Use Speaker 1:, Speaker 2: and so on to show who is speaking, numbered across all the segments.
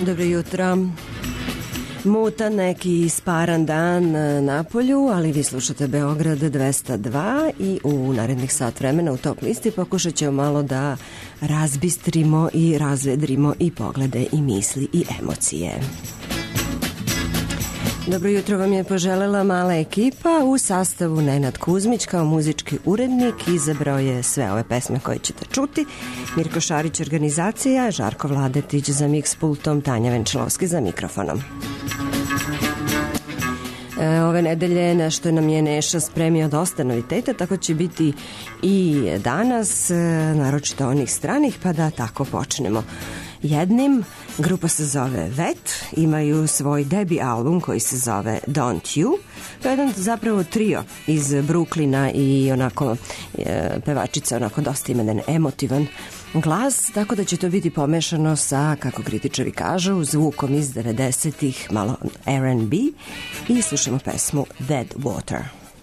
Speaker 1: Dobro jutro. Mutan neki sparan dan na polju, ali vi slušate Beograd 202 i u narednih sat vremena u Top listi pokušat ćemo malo da razbistrimo i razvedrimo i poglede i misli i emocije. Dobro jutro vam je poželela mala ekipa u sastavu Nenad Kuzmić kao muzički urednik, izabrao je sve ove pesme koje ćete čuti, Mirko Šarić organizacija, Žarko Vladetić za mix pultom, Tanja Venčelovski za mikrofonom. Ove nedelje nešto nam je Neša spremio dosta noviteta, tako će biti i danas, naročito onih stranih, pa da tako počnemo jednim. Grupa se zove Vet, imaju svoj debi album koji se zove Don't You. To je jedan zapravo trio iz Brooklyna i onako pevačica onako dosta ima jedan emotivan glas, tako da će to biti pomešano sa, kako kritičari kažu, zvukom iz 90-ih, malo R&B, i slušamo pesmu Dead Water.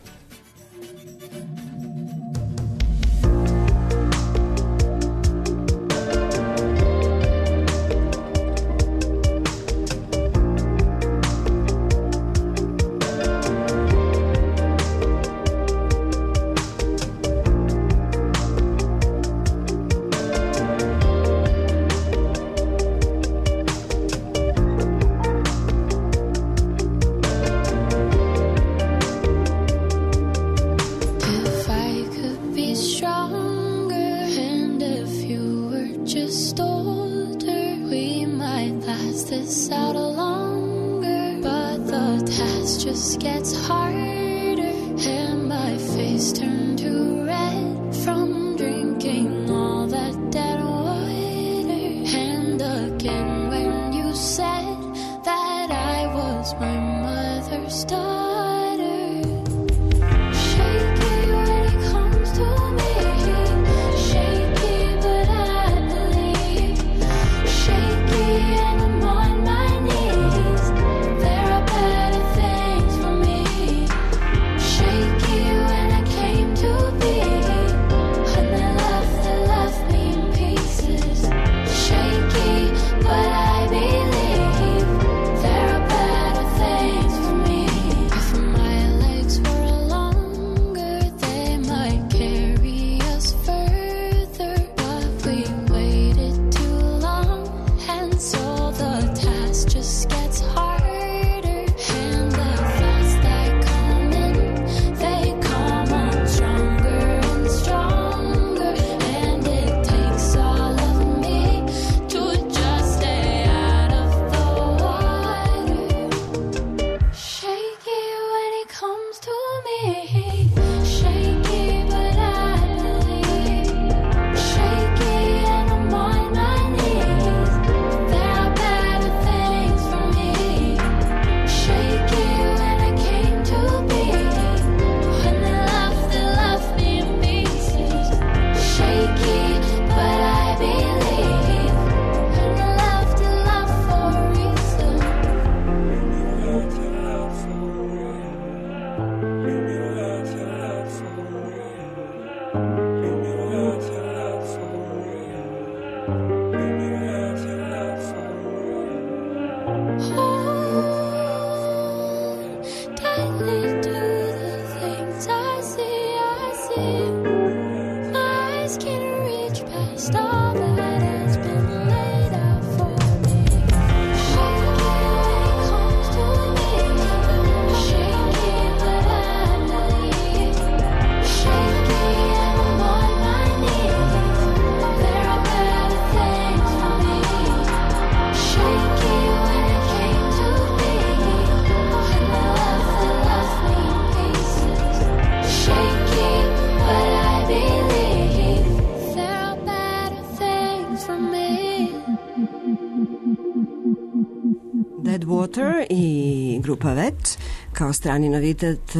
Speaker 1: I grupa Vet kao strani novitet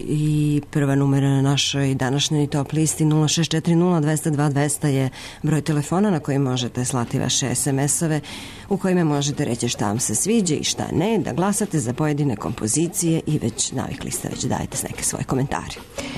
Speaker 1: i prva numera na našoj današnjoj top listi. 0640-202-200 je broj telefona na koji možete slati vaše SMS-ove u kojima možete reći šta vam se sviđa i šta ne, da glasate za pojedine kompozicije i već navikli ste, već dajete neke svoje komentare.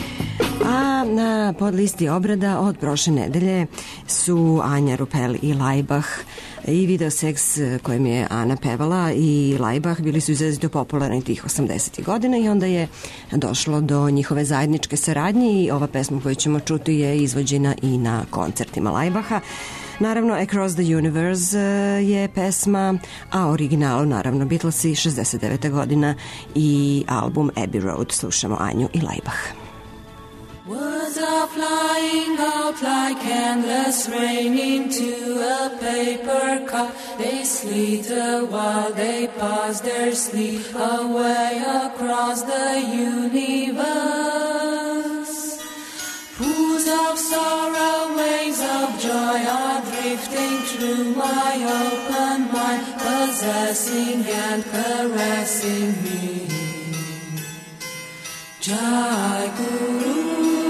Speaker 1: A na podlisti obrada od prošle nedelje su Anja Rupel i Lajbah i video seks kojem je Ana pevala i Laibach bili su izrazito popularni tih 80. godina i onda je došlo do njihove zajedničke saradnje i ova pesma koju ćemo čuti je izvođena i na koncertima Laibacha. Naravno, Across the Universe je pesma, a originalu naravno Beatlesi 69. godina i album Abbey Road. Slušamo Anju i Laibach.
Speaker 2: Words are flying out like endless rain into a paper cup. They slither while they pass their sleep away across the universe. Pools of sorrow, waves of joy are drifting through my open mind, possessing and caressing me. Jai Guru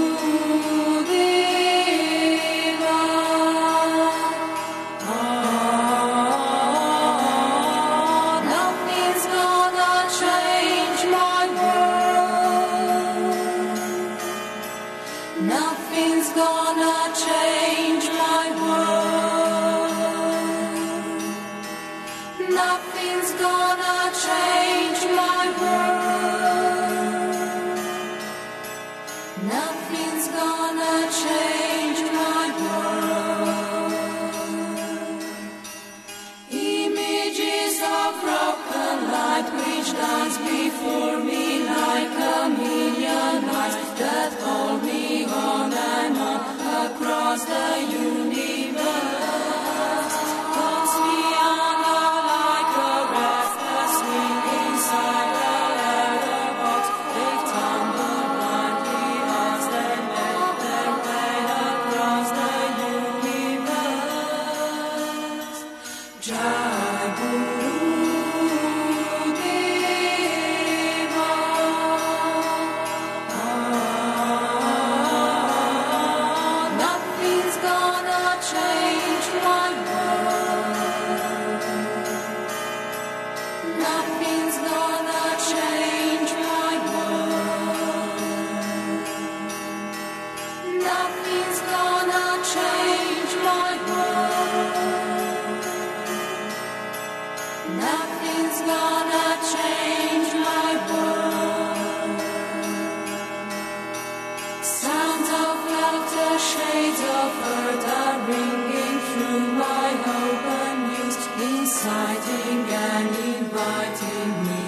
Speaker 2: before me like a million eyes that hold me on and on across the universe. Puts me under like a restless swing inside a letterbox. They tumble blindly as they make their way across the universe. Jai Guru. Inciting and inviting me.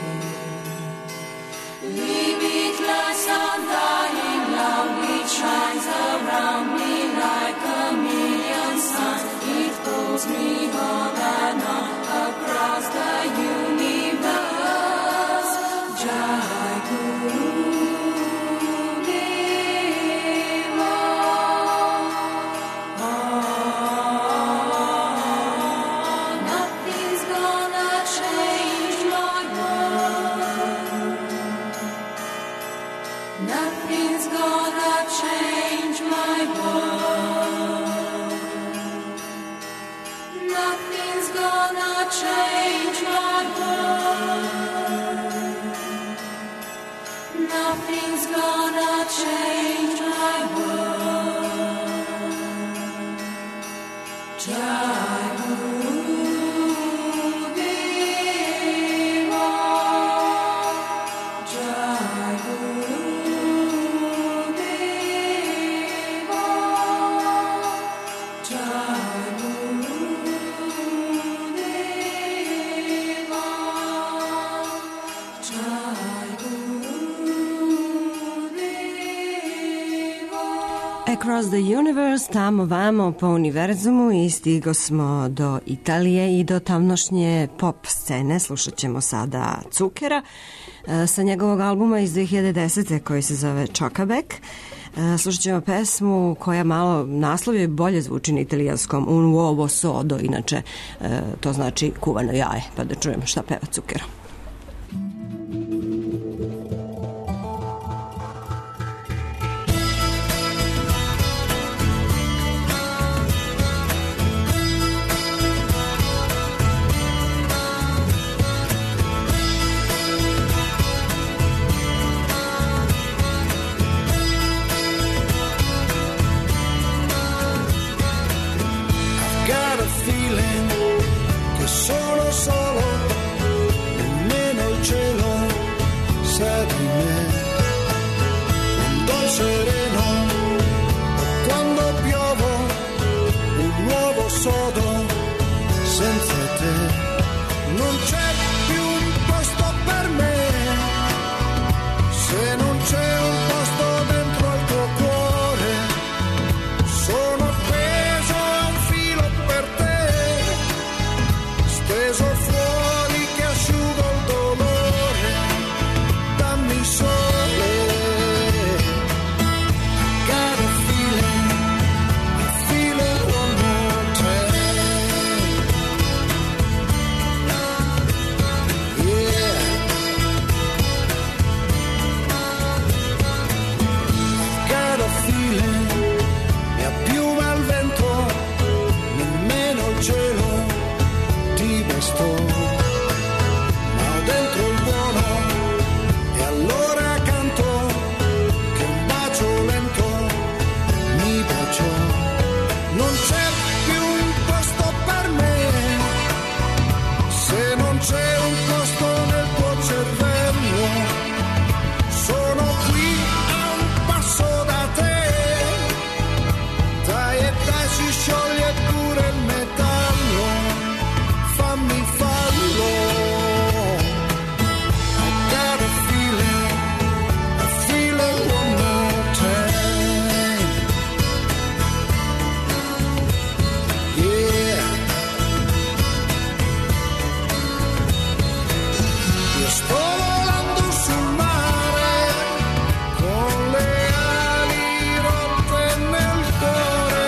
Speaker 2: Limitless, undying love which shines around me like a million suns. It pulls me on and on across the universe. Jai Guru. Nothing's gonna change my world. Jai Guru Deva, Jai Guru Deva, Jai Guru Deva, Jai Guru.
Speaker 1: Across the Universe, tamo vamo po univerzumu i stigo smo do Italije i do tamnošnje pop scene. Slušat ćemo sada Cukera sa njegovog albuma iz 2010. koji se zove Čokabek. Slušat ćemo pesmu koja malo naslov je bolje zvuči na italijanskom, Un uovo sodo, inače to znači kuvano jaje, pa da čujemo šta peva Cukera.
Speaker 3: Got a feeling te. Non c'è più un posto per me, se non c'è un posto dentro al tuo cuore. Sono appeso a un filo per te, steso fuori che asciugo il dolore. Dammi sole, got a feeling, I feel it one more time. Yeah, got a feeling, mi appiuma il vento, nemmeno il cielo ti bastò. Ma ho dentro il buono e allora canto che un bacio lento mi baciò. Non c'è più un posto per me, se non c'è un posto nel tuo cervello. Sono qui a un passo da te, dai e dai si scioglie pure il metallo, fammi fallo. I got a feeling, I feel it one more time. Yeah. Io sto volando sul mare con le ali rotte nel cuore,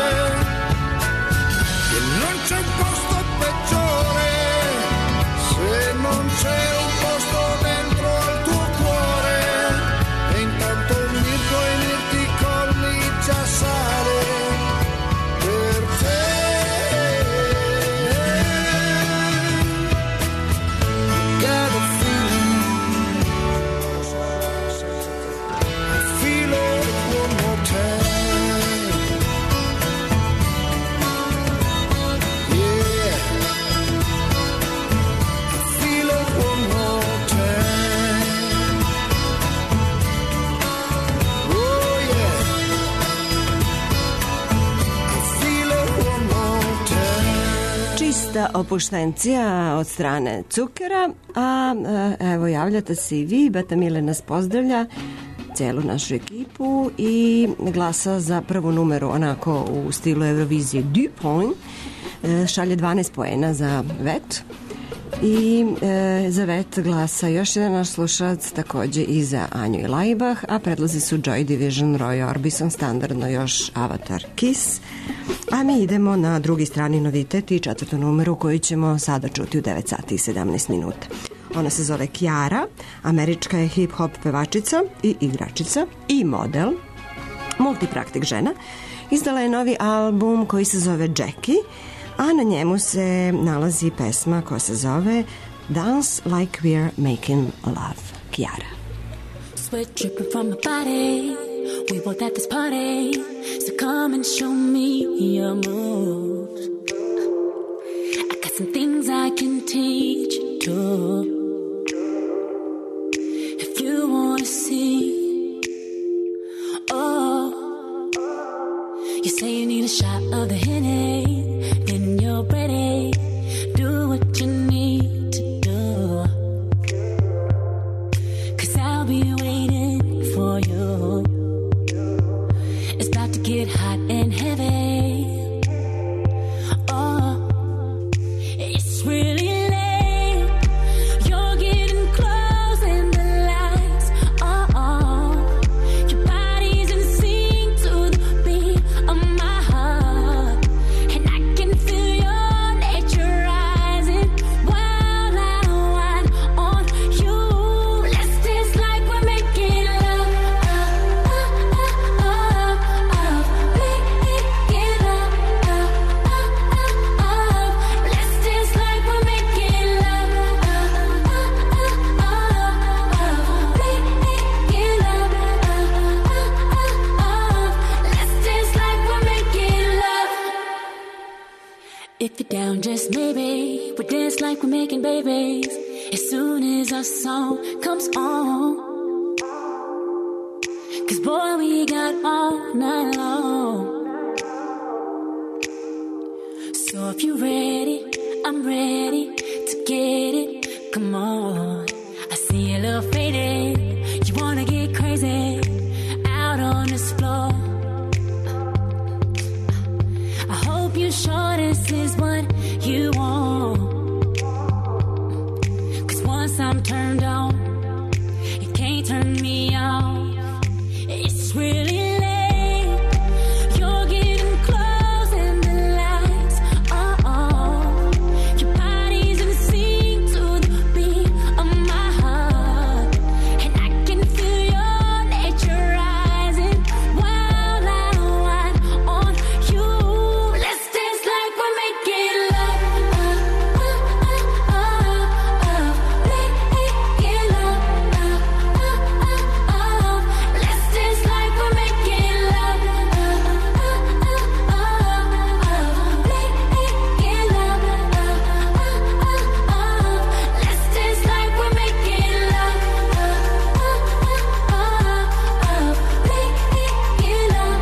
Speaker 3: e non c'è un posto peggiore, se non c'è un posto dentro al tuo cuore. E intanto mirto e mirti colli già sale per te. Got a feeling, I feel it one more time. Yeah, I feel it one more time. Oh yeah, I feel it one more time.
Speaker 1: Čista opuštencija od strane Cukera, a evo javljate se i vi, Beta Mile nas pozdravlja, celu našu ekipu i glasa za prvu numeru onako u stilu Eurovizije Du Point, šalje 12 poena za Vet i za Vet glasa još jedan naš slušalac, takođe i za Anju i Laibach, a predlazi su Joy Division, Roy Orbison, standardno još Avatar Kiss. A mi idemo na drugi strani novitet i četvrtu numeru koju ćemo sada čuti u 9 sati i 17 minuta. Ona se zove Kiara, američka je hip-hop pevačica i igračica i model, multipraktik žena. Izdala je novi album koji se zove Jackie, a na njemu se nalazi pesma koja se zove Dance Like We're Making Love. Kiara.
Speaker 4: Sweat dripping from my body, we both at this party, so come and show me your moves. I got some things I can teach you too. If you wanna see, oh, you say you need a shot of the Henny, then you're ready, do what you need to do, 'cause I'll be waiting for you. It's about to get hot and heavy. Oh, it's really late. You're getting close and the lights are on. Your body's in sync to the beat of my heart, and I can feel your nature rising wild and wide on you. Let's dance like we're making love. Making love. Let's dance like we're making love. Making love. Let's dance like we're making love. If you're down, just maybe we'll dance like we're making babies as soon as our song comes on. 'Cause boy, we got all night long. So if you're ready, I'm ready to get it. Come on, I see you a little faded. You wanna get crazy out on this floor. I hope you're sure this is what you want. 'Cause once I'm turned on, you can't turn me off. It's really late. You're getting close and the lights are on. Your body's in sync to the beat of my heart, and I can feel your nature rising wild and wide on you. Let's dance like we're making love. Making love. Let's dance like we're making love. Making love. Let's dance like we're making love. Making love.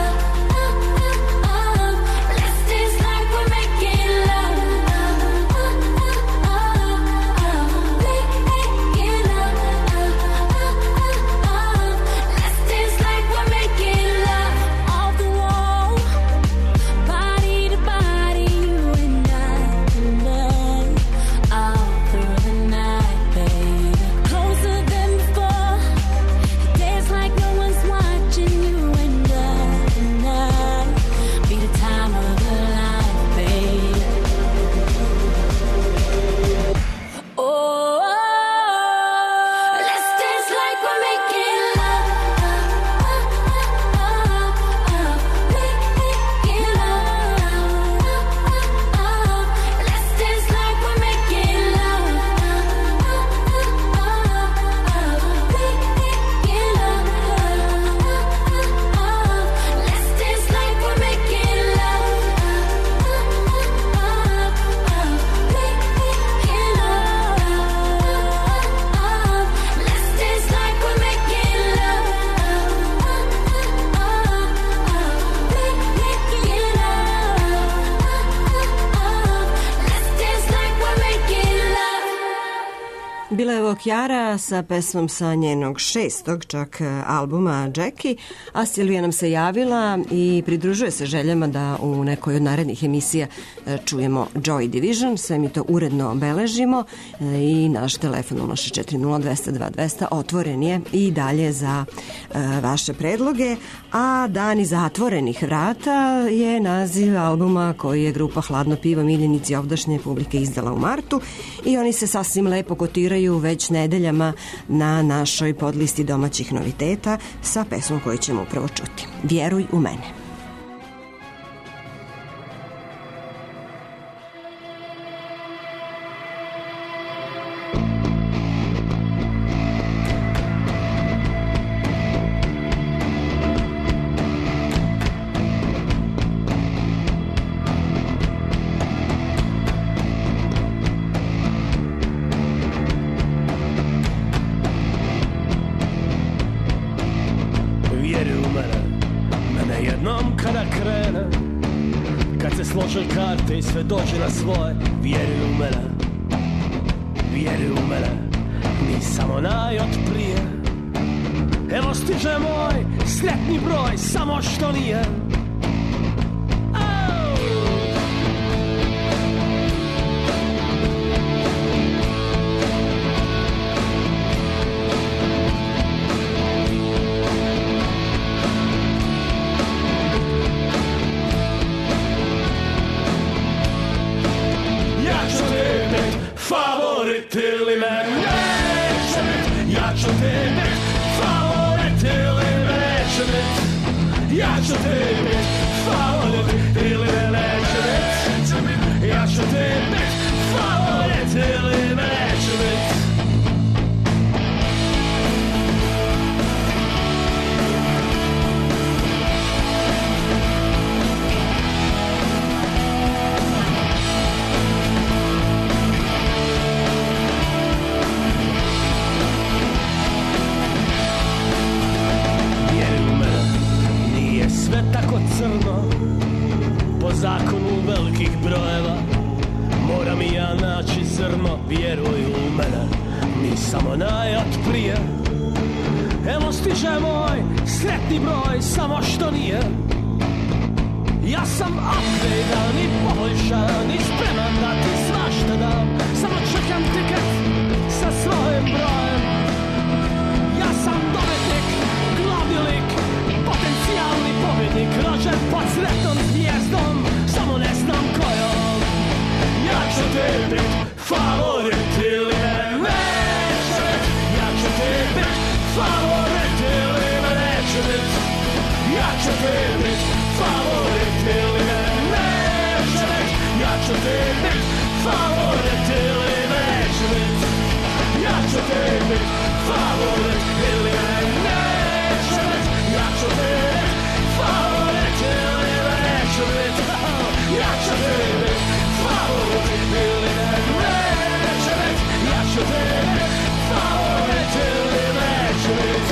Speaker 4: Let's dance like we're making love. Making love. Let's dance like we're making love. Off the wall, body to body, you and I, all through the night, baby. Closer than before, dance like no one's watching, you and I, be the time of the life, baby. Oh, let's dance like we're making love. Making love. Let's dance like we're making love. Making love. Let's dance like we're making love. Making love. Let's dance like we're making love. Making love. Let's dance like we're making love.
Speaker 1: Bila je ovo Kjara sa pesmom sa njenog 6. čak albuma Jackie, a Silvija nam se javila i pridružuje se željama da u nekoj od narednih emisija čujemo Joy Division. Sve mi to uredno obeležimo i naš telefon 064 0202 200 otvoren je i dalje za vaše predloge, a Dani zatvorenih vrata je naziv albuma koji je grupa Hladno pivo miljenici ovdašnje publike izdala u martu i oni se sasvim lepo kotiraju već nedeljama na našoj podlisti domaćih noviteta sa pesmom koju ćemo upravo čuti. Vjeruj u mene.
Speaker 5: Vjeruj u mene jednom kada krene, kad se slože karte i sve dođe na svoje. Vjeruj u mene, ni samo najotprije. Evo stiže moj sretni broj, samo što nije. Favorit ili me neće bit, ja ću ti bit. Favorit ili me neće bit, ja ću ti bit. Favorit ili me neće bit, ja ću ti bit. Favorit ili me neće bit. Sve tako crno, po zakonu velikih brojeva. Moram mi ja naći zrno, vjeruj u mene, mi samo naj od prije. Evo stiže moj sretni broj, samo što nije. Ja sam upgradean i poboljšan i spreman da ti svašta dam. Samo čekam tiket sa svojim brojem. Ja sam dobitnik, glavni lik, potencijalni pobjednik, rođen pod sretnom zvijezdom, samo ne znam kojom. Ja ću ti bit favorit ili me neće bit. Ja ću ti bit favorit ili me neće bit. Ja ću ti bit favorit ili me neće bit. Ja ću ti bit favorit ili me neće bit. Ja ću ti bit favorit ili me neće bit. Ja ću ti bit favorit ili me neće bit. Ja ću ti bit favorit ili me neće bit. Ja ću ti bit favorit ili me neće bit.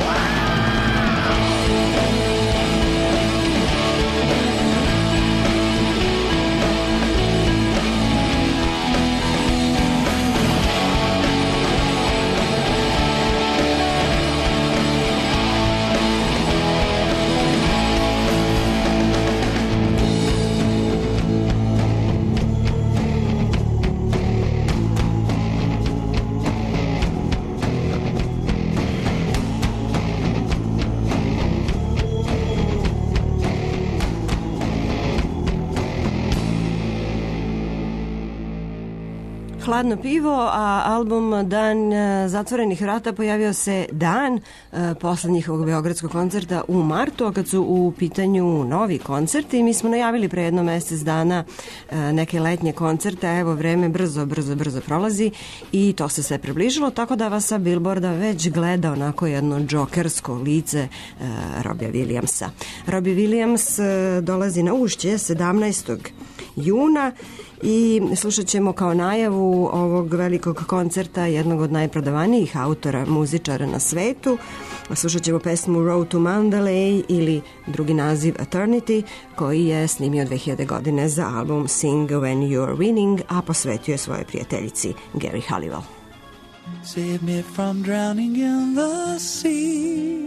Speaker 1: Hladno pivo, a album Dan zatvorenih vrata pojavio se dan posle njihovog beogradskog koncerta u martu, a kad su u pitanju novi koncerti. Mi smo najavili pre jedno mesec dana neke letnje koncerte, a evo vreme brzo prolazi i to se sve približilo, tako da vas sa Billboarda već gleda onako jedno džokersko lice Robbie Williamsa. Robbie Williams dolazi na Ušće 17. juna i slušat ćemo kao najavu ovog velikog koncerta jednog od najprodavanijih autora, muzičara na svetu. Slušat ćemo pesmu Road to Mandalay ili drugi naziv Eternity, koji je snimio 2000. godine za album Sing When You're Winning, a posvetio je svojoj prijateljici Gary Halliwell.
Speaker 6: Save me from drowning in the sea.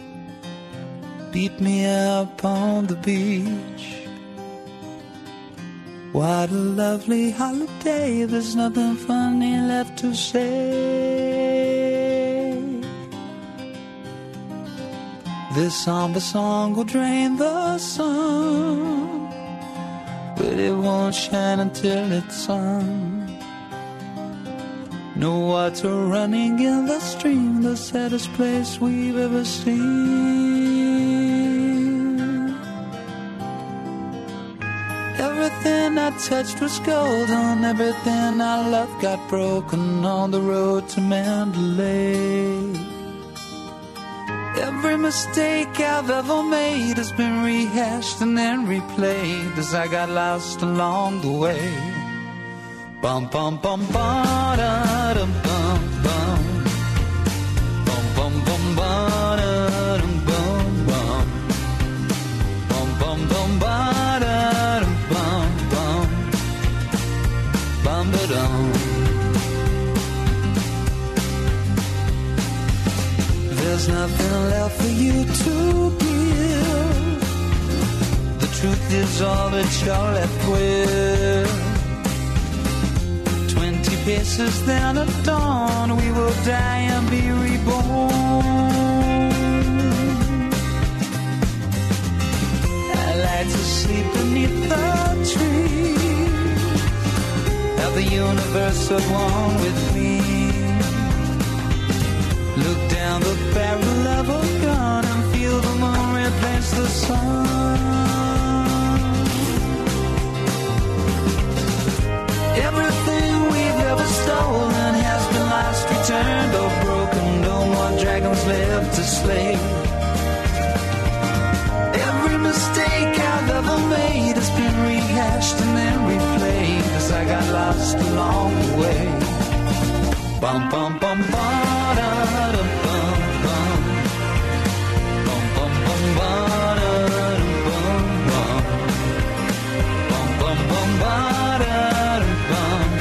Speaker 6: Beat me up on the beach. What a lovely holiday, there's nothing funny left to say. This somber song will drain the sun, but it won't shine until it's sung. No water running in the stream, the saddest place we've ever seen. Everything I touched was golden, everything I loved got broken on the road to Mandalay. Every mistake I've ever made has been rehashed and then replayed as I got lost along the way. Bum bum bum ba da dum bum bum. Bum bum bum ba da dum bum bum. Bum bum bum ba da dum bum bum. Bum ba dum. There's nothing left for you to give. The truth is all that you're left with. 20 paces then at dawn, we will die and be reborn. I like to sleep beneath the tree, have the universe at one with me. Look down the barrel of a gun and feel the moon replace the sun. Everything we've ever stolen has been lost, returned, or broken. No more dragons left to slay. Every mistake I've ever made has been rehashed and then replayed as I got lost along the way. Bum bum bum ba da dum bum bum. Bum bum bum ba da dum bum bum. Bum bum bum ba da dum bum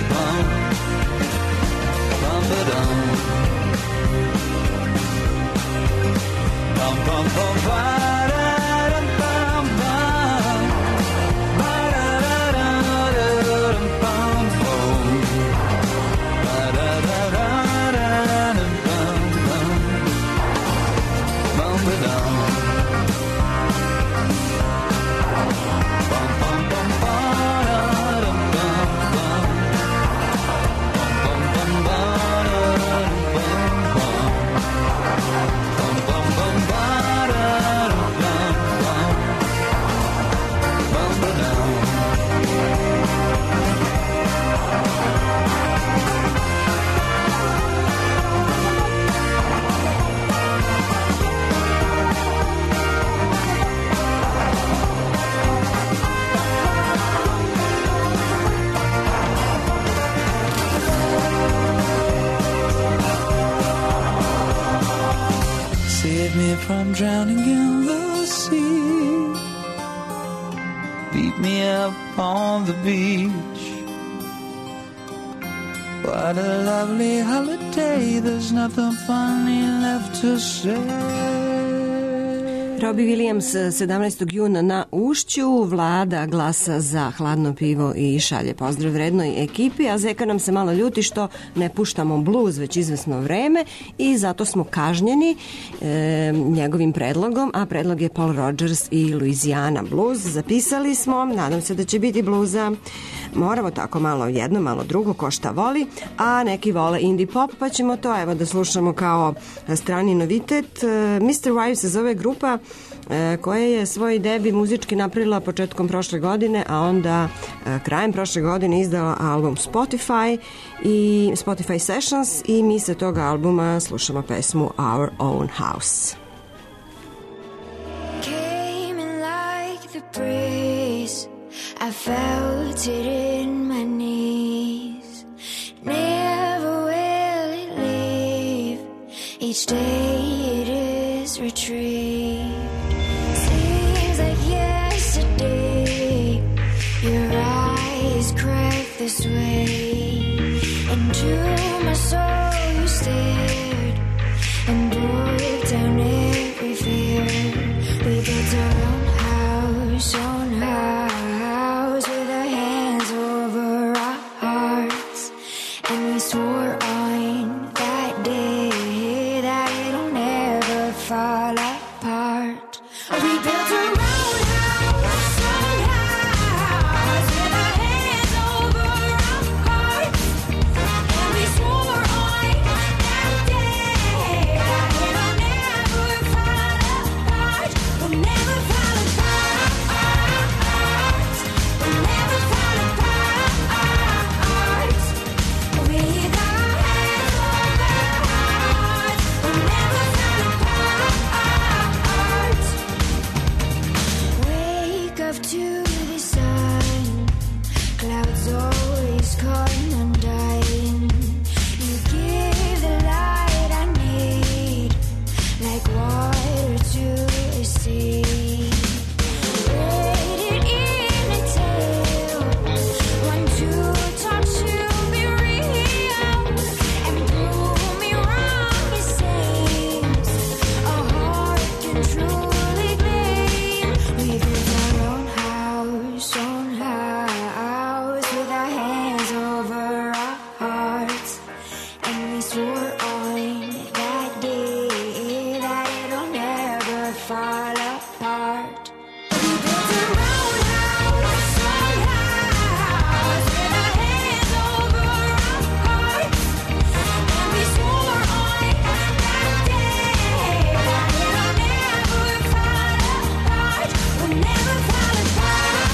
Speaker 6: Save me from drowning in the sea. Beat me up on the beach. What a lovely holiday. There's nothing funny left to say.
Speaker 1: Robbie Williams 17. juna na Ušću. Vlada glasa za hladno pivo i šalje pozdrav vrednoj ekipi, a Zeka nam se malo ljuti što ne puštamo bluz već izvesno vreme i zato smo kažnjeni njegovim predlogom, a predlog je Paul Rodgers i Louisiana Blues. Zapisali smo, nadam se da će biti bluza. Moramo tako malo jedno, malo drugo, ko šta voli, a neki vole indie pop, pa ćemo to evo da slušamo kao strani novitet. Mr. Wife se zove grupa koja je svoj debi muzički napravila početkom prošle godine, a onda krajem prošle godine izdala album Spotify Sessions i mi sa toga albuma slušamo pesmu Our Own House.
Speaker 7: Came in like the breeze, I felt it in my knees. Never will it leave. Each day it is retrieved. Seems like yesterday your eyes cracked this way. Into my soul you stared and broke down every fear. We built our own house, with our hands over our hearts, and we swore on that day that it'll never fall apart. We built our own house, with our hands over our hearts, and we swore on that day that it'll never fall apart. We'll never fall apart. We'll never fall apart. With our hands over hearts, we'll never fall apart. Wake up to the sun, clouds always come undone. You give the light I need, like water to a sea. Waited in a tale, one to touch you, be real, and prove me wrong. It seems a heart can truly claim. We built our own house, with our hands over our hearts, and we swore on that day that it'll never fall apart. We built our own house, with our hands over our hearts, and we swore on that day that it'll never fall apart. We'll never fall apart.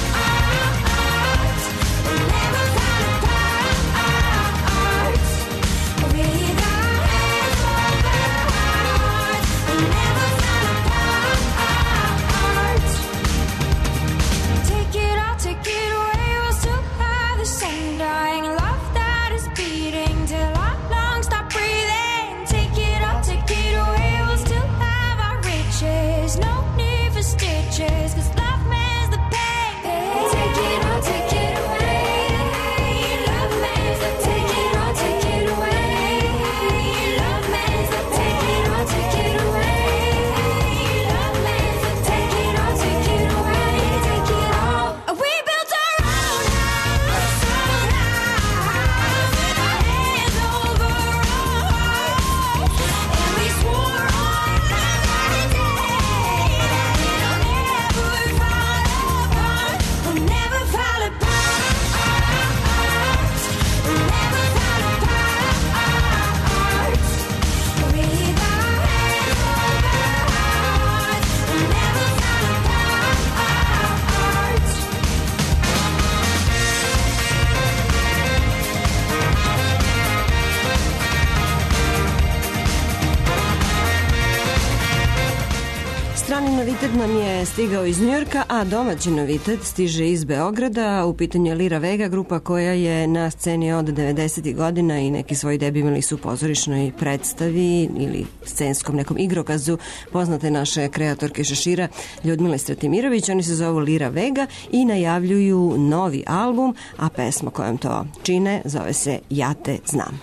Speaker 7: We'll never fall apart. With our hands over hearts, we'll never fall apart. Take it all, take it away. We'll still have the sun dying, love that is beating till our lungs stop breathing. Take it all, take it away. We'll still have our riches, no need for stitches, 'cause love mends the pain. Take it all, take it away. Love mends the take it all, take it away. Love mends the take it all, take it away. Love
Speaker 1: Strani novitet nam je stigao iz Njujorka, a domaći novitet stiže iz Beograda. U pitanju je Lira Vega, grupa koja je na sceni od 90. godina i neki svoj debi imali su u pozorišnoj predstavi ili scenskom nekom igrokazu poznate naše kreatorke šešira Ljudmile Stratimirović. Oni se zovu Lira Vega i najavljuju novi album, a pesma kojom to čine zove se Ja te znam.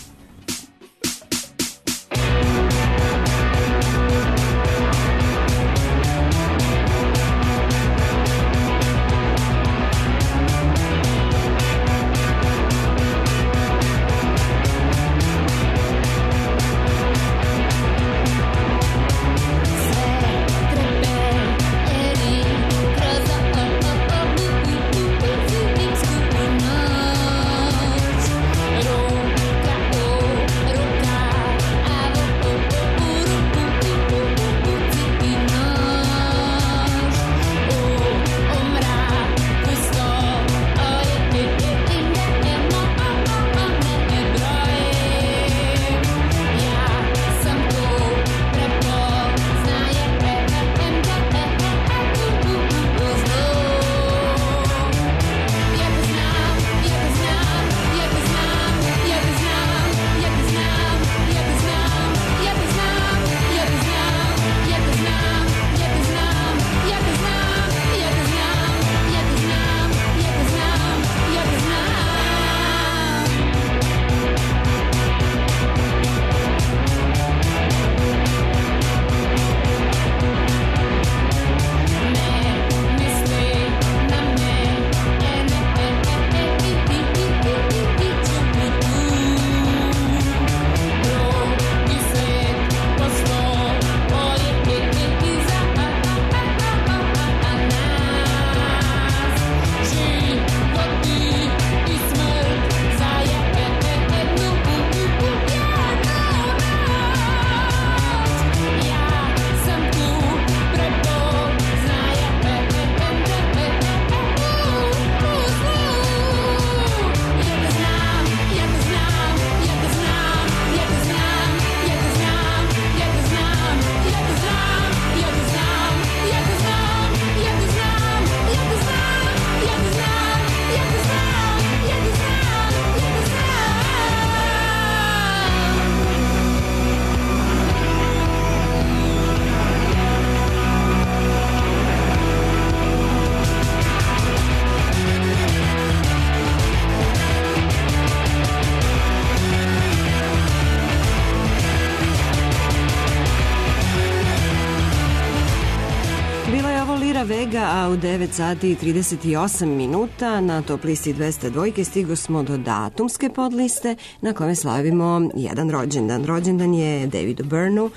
Speaker 1: Vega, a u 9 sati i 38 minuta na top listi 202 stigo smo do datumske podliste na kome slavimo jedan rođendan. Rođendan je Davidu Byrnu,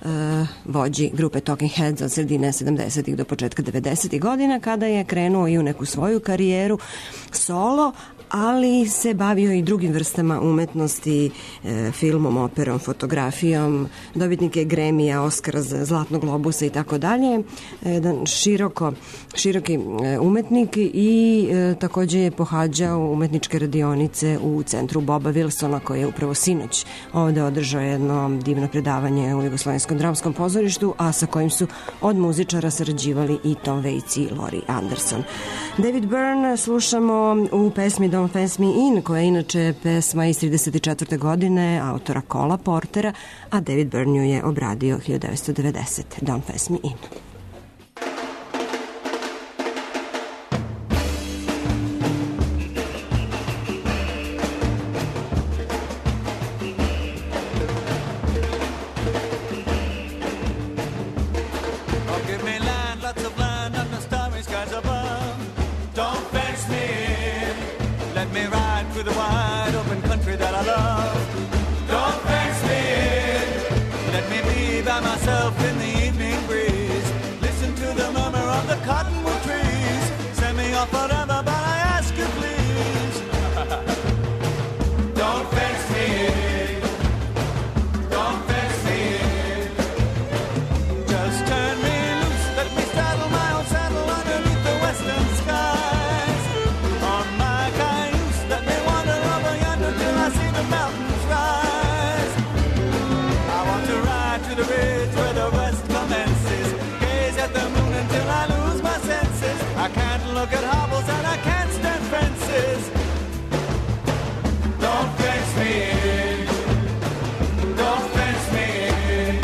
Speaker 1: vođi grupe Talking Heads od sredine 70. do početka 90. godina, kada je krenuo i u neku svoju karijeru solo, ali se bavio i drugim vrstama umetnosti, filmom, operom, fotografijom, dobitnik je Grammy-a, Oscara, Zlatnog globusa i tako dalje. Jedan široki umetnik i takođe je pohađao umetničke radionice u centru Boba Wilsona, koji je upravo sinoć ovde održao jedno divno predavanje u Jugoslovenskom dramskom pozorištu, a sa kojim su od muzičara sarađivali i Tom Waits i Laurie Anderson. David Byrne slušamo u pesmi Don't Fence Me In, koja je inače pesma iz 34. godine autora Cola Portera, a David Byrne ju je obradio 1990. Don't Fence Me In.
Speaker 8: The bridge where the
Speaker 6: look at hobbles and I can't stand fences. Don't fence me in. Don't fence me in.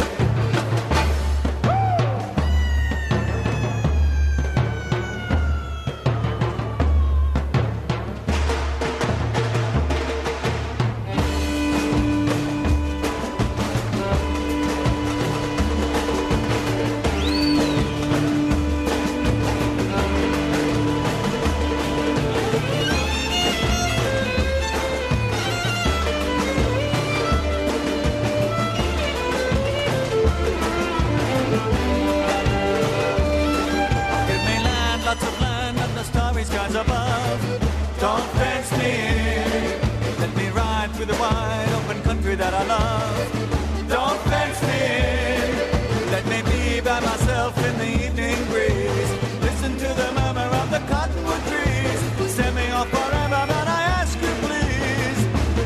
Speaker 6: Skies above, don't fence me in. Let me ride through the wide open country that I love. Don't fence me in. Let me be by myself in the evening breeze. Listen to the murmur of the cottonwood trees. Send me off forever, but I ask you please.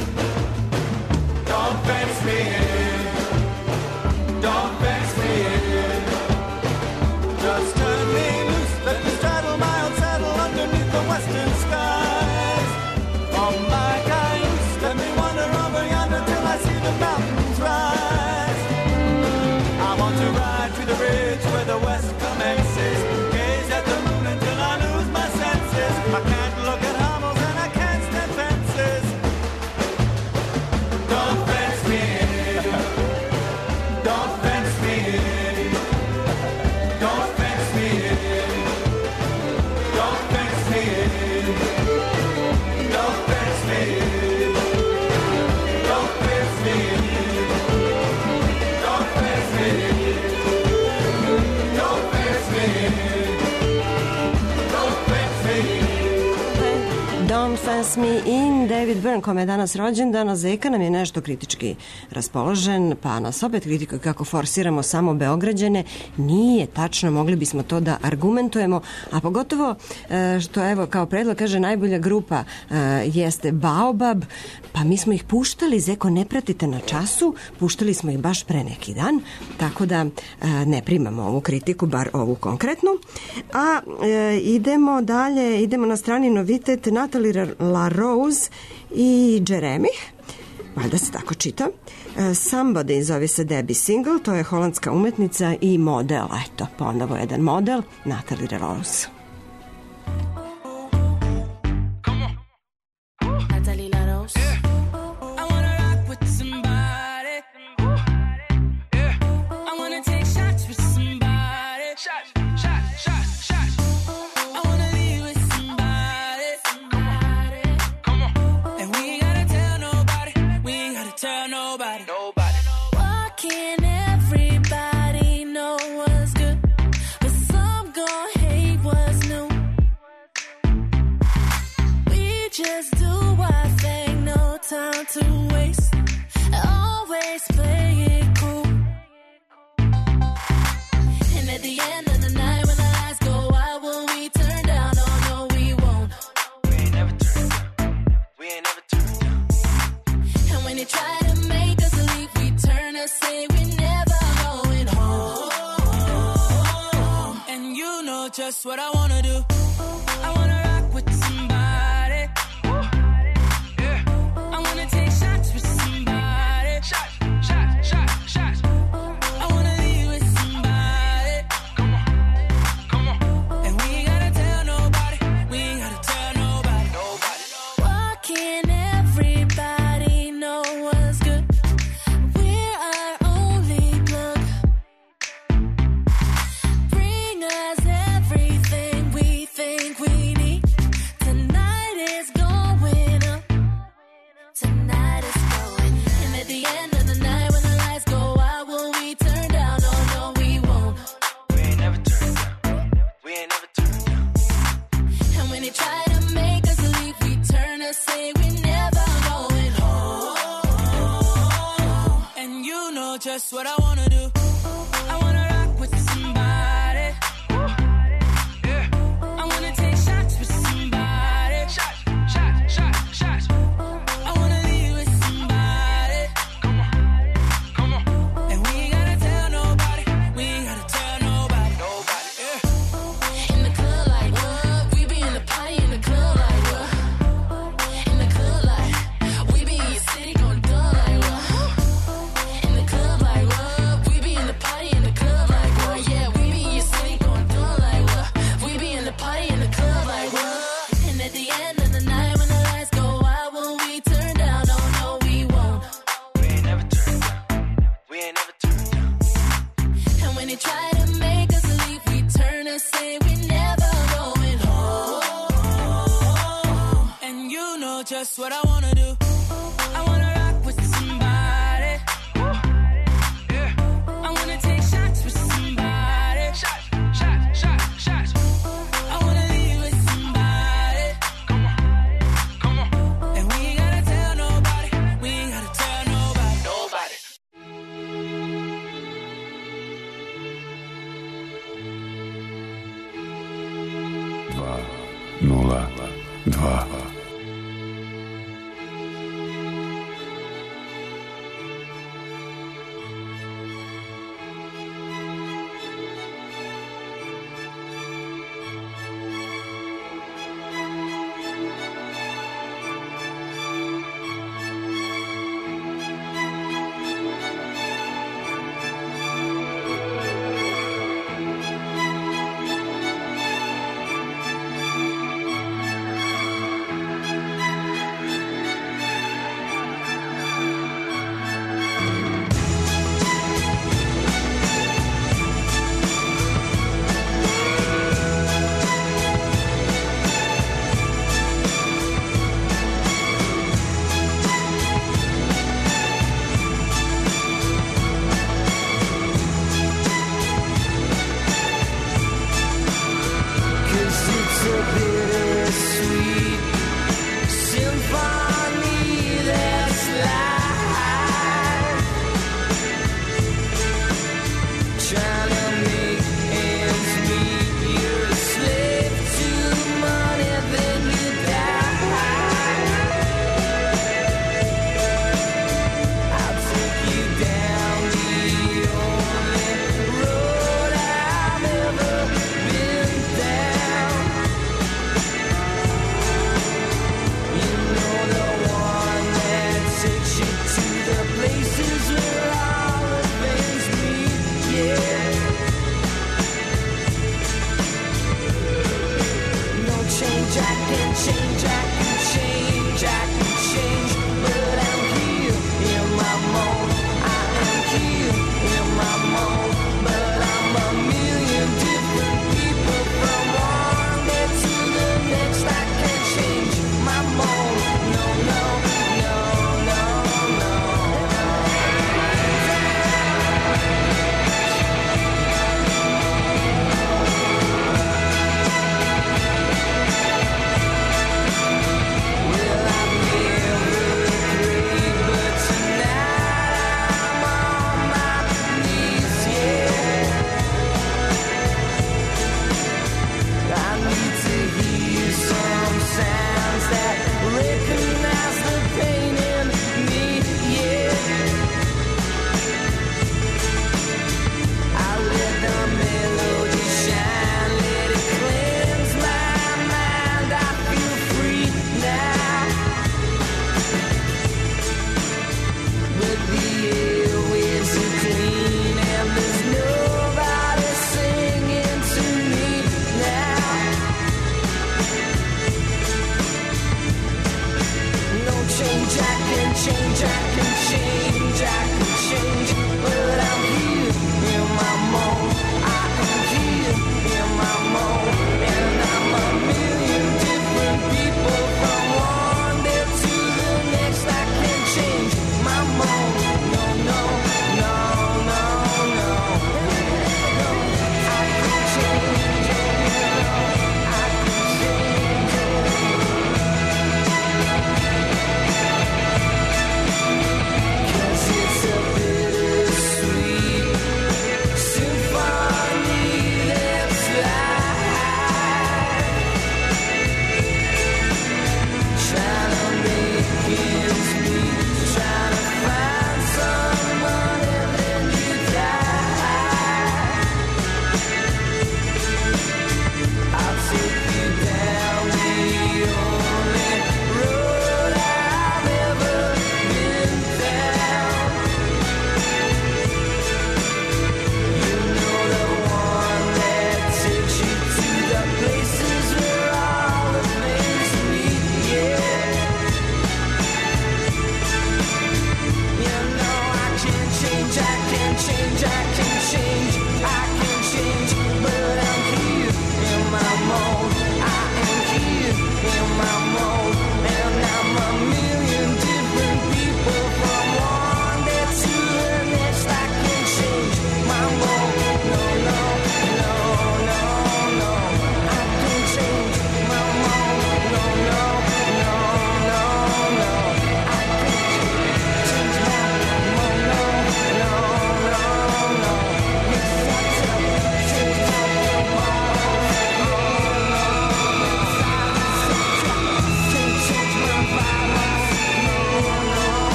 Speaker 6: Don't fence me in. Don't fence me in. Just turn me loose, let me straddle my own saddle underneath the western skies. On my cayuse, let me wander over yonder till I see the mountains rise. I want to ride to the ridge where the west commences, gaze at the moon until I lose my senses. I can't look at hobbles and I can't stand fences. Don't fence me in. Don't fence me in. Don't fence me in. Don't fence me in. Don't fence me in. Don't fence me in. Don't fence me in. Don't fence me in. Don't fence me in.
Speaker 1: Don't Fence Me In, David Byrne, kome je danas rođendan, a Zeka nam je nešto kritički raspoložen, pa nas opet kritikuje kako forsiramo samo Beograđane. Nije tačno, mogli bismo to da argumentujemo, a pogotovo što evo kao predlog kaže najbolja grupa jeste Baobab, pa mi smo ih puštali, Zeko, ne pratite na času, puštali smo ih baš pre neki dan, tako da ne primamo ovu kritiku, bar ovu konkretnu. A idemo dalje, idemo na strani novitet Natalie LaRose i Jeremy, valjda se tako čita. Somebody zove se Debbie Single, to je holandska umetnica i model, eto, ponovo jedan model, Natalie LaRose.
Speaker 4: Natalie LaRose. I wanna rock with somebody. I wanna take shots with somebody. Shots. I wanna leave with somebody. Come on. And we ain't gotta tell nobody. We ain't gotta tell nobody. Why can't everybody know what's good? But some gon' hate what's new. We just do our thing, no time to waste. Always play it cool. And at the end of the night, when the lights go out, will we turn down? Oh no, we won't.
Speaker 5: We ain't never turned down.
Speaker 4: And when they try to make us leave, we turn and say we're never going home. And you know just what I wanna do. I wanna rock with somebody. I wanna take shots with somebody. Shots. I wanna leave with somebody. Come on. And we ain't gotta tell nobody. We ain't gotta tell nobody. Why can't everybody know what's good? We're our only plug. Bring us everything we think we need. Tonight is going up. Tonight is going. And at the end of the night, when the lights go out, will we turn down? Oh no, we won't.
Speaker 5: We ain't never turned down.
Speaker 4: And when they try to make us leave, we turn and say we're never going home. And you know just what I wanna do. I wanna rock with somebody. I wanna take shots with somebody. Shots. I wanna leave with somebody. Come on. And we ain't gotta tell nobody. We ain't gotta tell nobody. In the club like what? We be
Speaker 8: That's what I wanna do. I wanna rock with somebody. Yeah. I wanna take shots with somebody. Shots. I wanna leave with somebody. Come on. And we ain't gotta tell nobody. We ain't gotta tell nobody.
Speaker 9: 202.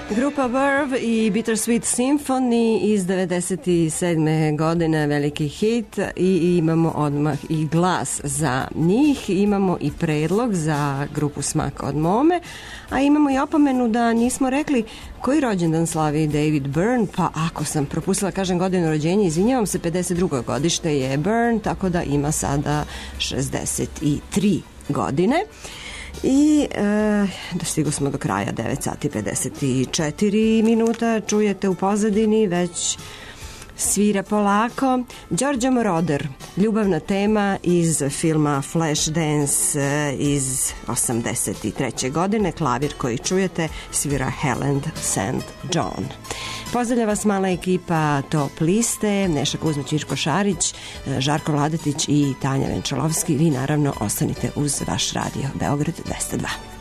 Speaker 1: Grupa Verve i Bittersweet Symphony iz 97. godine, veliki hit, i imamo odmah i glas za njih, imamo i predlog za grupu Smak od Mome, a imamo i opomenu da nismo rekli koji rođendan slavi David Byrne, pa ako sam propustila kažem godinu rođenja, izvinjavam se, 52. godište je Byrne, tako da ima sada 63 godine. I stigo smo do kraja, 9 sati 54 minuta, čujete u pozadini već svira polako Giorgio Moroder, ljubavna tema iz filma Flashdance iz 83. godine, klavir koji čujete svira Helen St. John. Pozdravlja vas mala ekipa Top liste, Neša Kuzmić, Irko Šarić, Žarko Vladetić i Tanja Venčalovski. Vi naravno ostanite uz vaš radio Beograd 202.